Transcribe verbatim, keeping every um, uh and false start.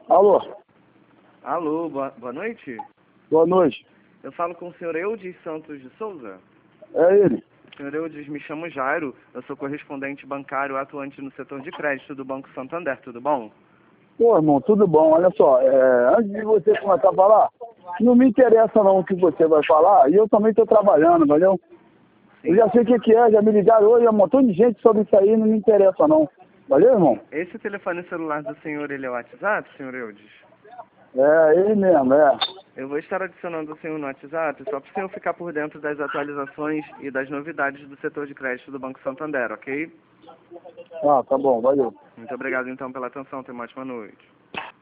Alô, Alô, boa, boa noite. boa noite. Eu falo com o senhor Eudes Santos de Souza. É ele? Senhor Eudes, me chamo Jairo, eu sou correspondente bancário atuante no setor de crédito do Banco Santander, tudo bom? Pô, irmão, tudo bom. Olha só, é, antes de você começar a falar, não me interessa não o que você vai falar, e eu também estou trabalhando, valeu? Sim. Eu já sei o que, que é, já me ligaram hoje, um montão de gente sobre isso aí, não me interessa não. Valeu, irmão? Esse telefone celular do senhor, ele é o WhatsApp, senhor Eudes? É, ele mesmo, é. Eu vou estar adicionando o senhor no WhatsApp só para o senhor ficar por dentro das atualizações e das novidades do setor de crédito do Banco Santander, ok? Ah, tá bom, valeu. Muito obrigado então pela atenção, tenha uma ótima noite.